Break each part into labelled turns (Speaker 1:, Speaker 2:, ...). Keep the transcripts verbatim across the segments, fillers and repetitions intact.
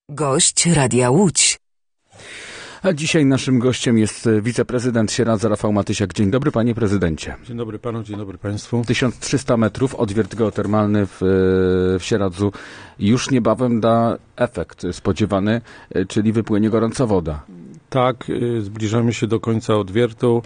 Speaker 1: Gość Radia Łódź.
Speaker 2: A dzisiaj naszym gościem jest wiceprezydent Sieradza Rafał Matysiak. Dzień dobry, panie prezydencie.
Speaker 3: Dzień dobry panu, dzień dobry państwu.
Speaker 2: tysiąc trzysta metrów, odwiert geotermalny w, w Sieradzu już niebawem da efekt spodziewany, czyli wypłynie gorąca woda.
Speaker 3: Tak, zbliżamy się do końca odwiertu.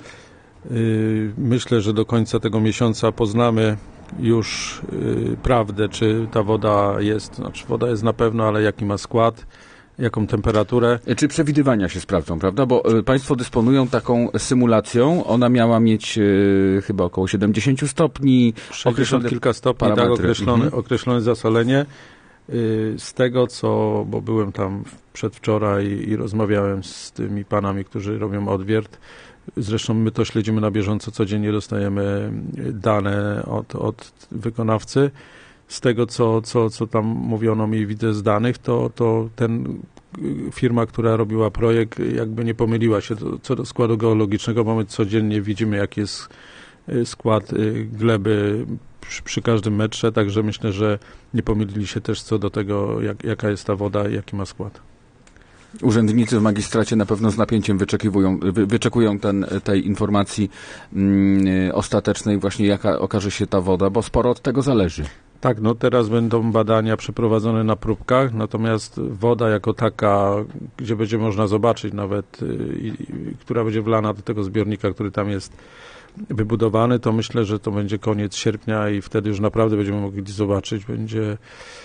Speaker 3: Myślę, że do końca tego miesiąca poznamy już prawdę, czy ta woda jest, znaczy woda jest na pewno, ale jaki ma skład, jaką temperaturę.
Speaker 2: Czy przewidywania się sprawdzą, prawda? Bo państwo dysponują taką symulacją. Ona miała mieć y, chyba około siedemdziesiąt stopni.
Speaker 3: sześćdziesiąt kilka stopni, tak, określone, mhm. określone zasolenie. Y, z tego, co, bo byłem tam przedwczoraj i, i rozmawiałem z tymi panami, którzy robią odwiert. Zresztą my to śledzimy na bieżąco, codziennie dostajemy dane od, od wykonawcy. Z tego, co, co, co tam mówiono mi, widzę z danych, to, to ten firma, która robiła projekt, jakby nie pomyliła się do, co do składu geologicznego, bo my codziennie widzimy, jaki jest skład gleby przy, przy każdym metrze, także myślę, że nie pomylili się też co do tego, jak, jaka jest ta woda i jaki ma skład.
Speaker 2: Urzędnicy w magistracie na pewno z napięciem wyczekiwują, wy, wyczekują ten, tej informacji mm, ostatecznej, właśnie jaka okaże się ta woda, bo sporo od tego zależy.
Speaker 3: Tak, no teraz będą badania przeprowadzone na próbkach, natomiast woda jako taka, gdzie będzie można zobaczyć nawet, i, i, która będzie wlana do tego zbiornika, który tam jest wybudowany, to myślę, że to będzie koniec sierpnia i wtedy już naprawdę będziemy mogli zobaczyć, będzie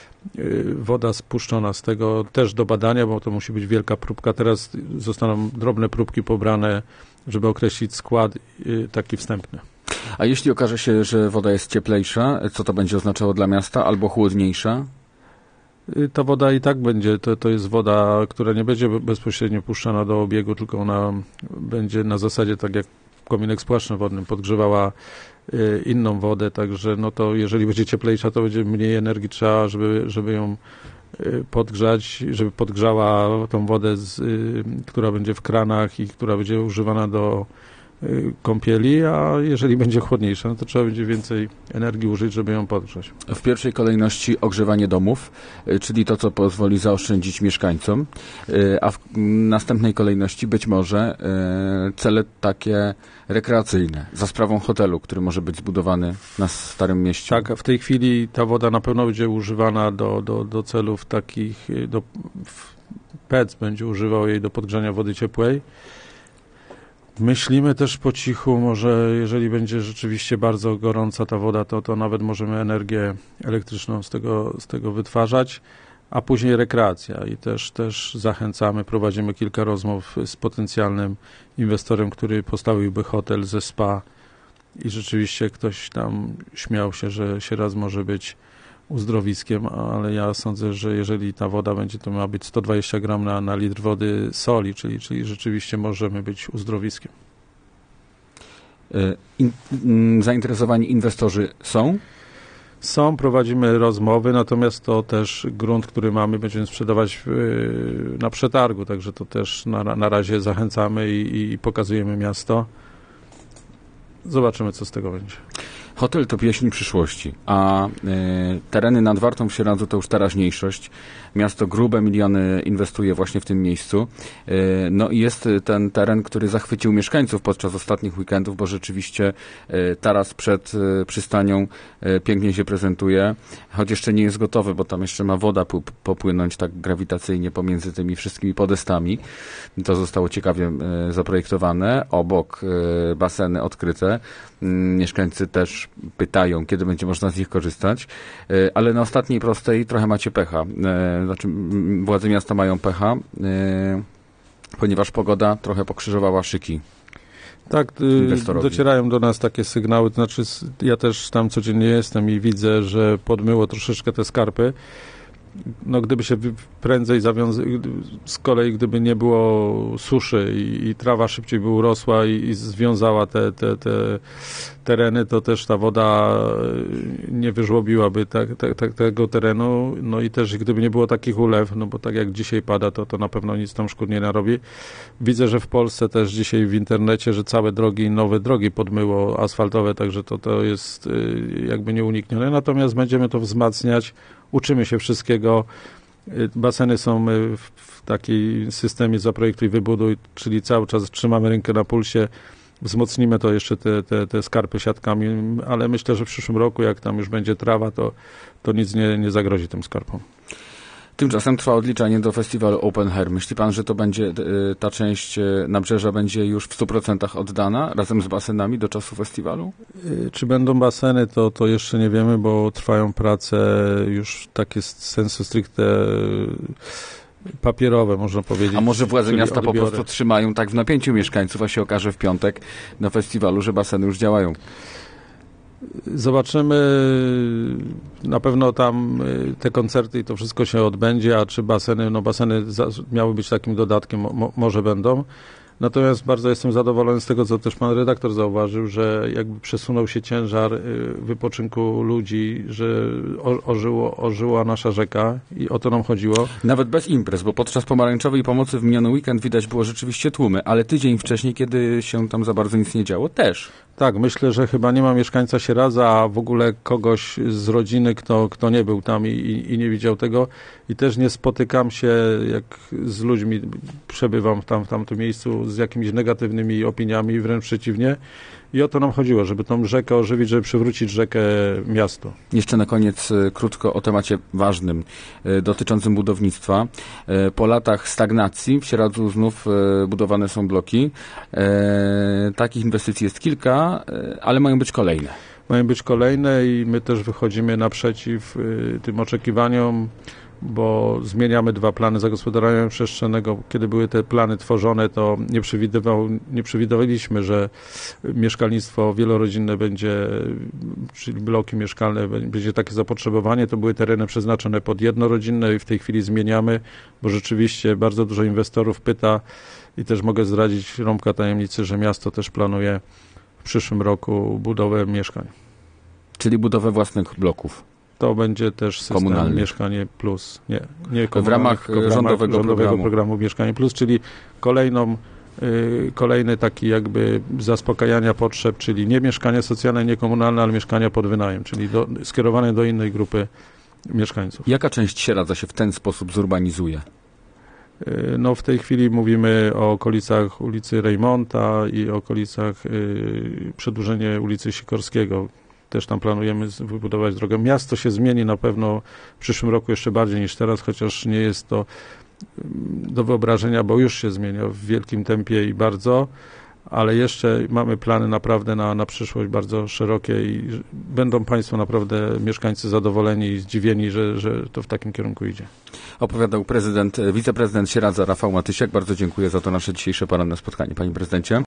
Speaker 3: woda spuszczona z tego też do badania, bo to musi być wielka próbka. Teraz zostaną drobne próbki pobrane, żeby określić skład taki wstępny.
Speaker 2: A jeśli okaże się, że woda jest cieplejsza, co to będzie oznaczało dla miasta, albo chłodniejsza?
Speaker 3: Ta woda i tak będzie, to, to jest woda, która nie będzie bezpośrednio puszczana do obiegu, tylko ona będzie na zasadzie tak jak kominek z płaszczem wodnym podgrzewała y, inną wodę, także no to jeżeli będzie cieplejsza, to będzie mniej energii trzeba, żeby, żeby ją y, podgrzać, żeby podgrzała tą wodę, z, y, która będzie w kranach i która będzie używana do kąpieli, a jeżeli będzie chłodniejsza, no to trzeba będzie więcej energii użyć, żeby ją podgrzać.
Speaker 2: W pierwszej kolejności ogrzewanie domów, czyli to, co pozwoli zaoszczędzić mieszkańcom, a w następnej kolejności być może cele takie rekreacyjne, za sprawą hotelu, który może być zbudowany na Starym Mieście.
Speaker 3: Tak, a w tej chwili ta woda na pewno będzie używana do, do, do celów takich, do, P E C będzie używał jej do podgrzania wody ciepłej. Myślimy też po cichu, może jeżeli będzie rzeczywiście bardzo gorąca ta woda, to, to nawet możemy energię elektryczną z tego, z tego wytwarzać, a później rekreacja i też, też zachęcamy, prowadzimy kilka rozmów z potencjalnym inwestorem, który postawiłby hotel ze spa i rzeczywiście ktoś tam śmiał się, że Sieradz może być uzdrowiskiem, ale ja sądzę, że jeżeli ta woda będzie, to ma być sto dwadzieścia gramów na, na litr wody soli, czyli, czyli rzeczywiście możemy być uzdrowiskiem.
Speaker 2: In, in, zainteresowani inwestorzy są?
Speaker 3: Są, prowadzimy rozmowy, natomiast to też grunt, który mamy, będziemy sprzedawać w, na przetargu, także to też na, na razie zachęcamy i, i pokazujemy miasto. Zobaczymy, co z tego będzie.
Speaker 2: Hotel to pieśń przyszłości, a y, tereny nad Wartą w Sieradzu to już teraźniejszość. Miasto grube miliony inwestuje właśnie w tym miejscu. Y, no i jest ten teren, który zachwycił mieszkańców podczas ostatnich weekendów, bo rzeczywiście y, taras przed y, przystanią y, pięknie się prezentuje, choć jeszcze nie jest gotowy, bo tam jeszcze ma woda p- popłynąć tak grawitacyjnie pomiędzy tymi wszystkimi podestami. To zostało ciekawie y, zaprojektowane. Obok y, baseny odkryte. Y, mieszkańcy też pytają, kiedy będzie można z nich korzystać, ale na ostatniej prostej trochę macie pecha. Znaczy, władze miasta mają pecha, ponieważ pogoda trochę pokrzyżowała szyki.
Speaker 3: Tak, docierają do nas takie sygnały, to znaczy ja też tam codziennie jestem i widzę, że podmyło troszeczkę te skarpy. No gdyby się prędzej zawiązał, z kolei gdyby nie było suszy i, i trawa szybciej by urosła i, i związała te, te, te tereny, to też ta woda nie wyżłobiłaby tak, tak, tak, tego terenu, no i też gdyby nie było takich ulew, no bo tak jak dzisiaj pada, to, to na pewno nic tam szkód nie narobi. Widzę, że w Polsce też dzisiaj w internecie, że całe drogi, nowe drogi podmyło asfaltowe, także to, to jest jakby nieuniknione, natomiast będziemy to wzmacniać. Uczymy się wszystkiego. Baseny są w takiej systemie zaprojektuj, wybuduj, czyli cały czas trzymamy rękę na pulsie. Wzmocnimy to jeszcze te, te, te skarpy siatkami, ale myślę, że w przyszłym roku, jak tam już będzie trawa, to, to nic nie, nie zagrozi tym skarpom.
Speaker 2: Tymczasem trwa odliczanie do festiwalu Open Air. Myśli pan, że to będzie, ta część Nabrzeża będzie już w stu procentach oddana razem z basenami do czasu festiwalu?
Speaker 3: Czy będą baseny, to, to jeszcze nie wiemy, bo trwają prace już takie sensu stricte papierowe, można powiedzieć.
Speaker 2: A może władze miasta
Speaker 3: odbiory.
Speaker 2: po prostu trzymają tak w napięciu mieszkańców, a się okaże w piątek na festiwalu, że baseny już działają?
Speaker 3: Zobaczymy. Na pewno tam te koncerty i to wszystko się odbędzie, a czy baseny, no baseny miały być takim dodatkiem, mo, może będą. Natomiast bardzo jestem zadowolony z tego, co też pan redaktor zauważył, że jakby przesunął się ciężar wypoczynku ludzi, że ożyło, ożyła nasza rzeka i o to nam chodziło.
Speaker 2: Nawet bez imprez, bo podczas pomarańczowej pomocy w miniony weekend widać było rzeczywiście tłumy, ale tydzień wcześniej, kiedy się tam za bardzo nic nie działo, też.
Speaker 3: Tak, myślę, że chyba nie ma mieszkańca Sieradza, a w ogóle kogoś z rodziny, kto, kto nie był tam i, i, i nie widział tego. I też nie spotykam się, jak z ludźmi przebywam tam w tamtym miejscu, z jakimiś negatywnymi opiniami, wręcz przeciwnie. I o to nam chodziło, żeby tą rzekę ożywić, żeby przywrócić rzekę miastu.
Speaker 2: Jeszcze na koniec y, krótko o temacie ważnym y, dotyczącym budownictwa. Y, po latach stagnacji w Sieradzu znów y, budowane są bloki. Y, takich inwestycji jest kilka, y, ale mają być kolejne.
Speaker 3: Mają być kolejne i my też wychodzimy naprzeciw y, tym oczekiwaniom, bo zmieniamy dwa plany zagospodarowania przestrzennego. Kiedy były te plany tworzone, to nie, przewidywał, nie przewidywaliśmy, że mieszkalnictwo wielorodzinne będzie, czyli bloki mieszkalne, będzie takie zapotrzebowanie. To były tereny przeznaczone pod jednorodzinne i w tej chwili zmieniamy, bo rzeczywiście bardzo dużo inwestorów pyta i też mogę zdradzić rąbka tajemnicy, że miasto też planuje w przyszłym roku budowę mieszkań.
Speaker 2: Czyli budowę własnych bloków.
Speaker 3: To będzie też system
Speaker 2: komunalny.
Speaker 3: Mieszkanie Plus. Nie, nie
Speaker 2: w ramach
Speaker 3: w ramach
Speaker 2: rządowego,
Speaker 3: rządowego
Speaker 2: programu.
Speaker 3: programu Mieszkanie Plus, czyli kolejną, y, kolejny taki jakby zaspokajania potrzeb, czyli nie mieszkanie socjalne, nie komunalne, ale mieszkania pod wynajem, czyli do, skierowane do innej grupy mieszkańców.
Speaker 2: Jaka część Sieradza się w ten sposób zurbanizuje?
Speaker 3: Y, no w tej chwili mówimy o okolicach ulicy Rejmonta i okolicach y, przedłużenie ulicy Sikorskiego. Też tam planujemy wybudować drogę. Miasto się zmieni na pewno w przyszłym roku jeszcze bardziej niż teraz, chociaż nie jest to do wyobrażenia, bo już się zmienia w wielkim tempie i bardzo, ale jeszcze mamy plany naprawdę na, na przyszłość bardzo szerokie i będą Państwo naprawdę, mieszkańcy zadowoleni i zdziwieni, że, że to w takim kierunku idzie.
Speaker 2: Opowiadał prezydent, wiceprezydent Sieradza Rafał Matysiak. Bardzo dziękuję za to nasze dzisiejsze poranne spotkanie. Panie prezydencie.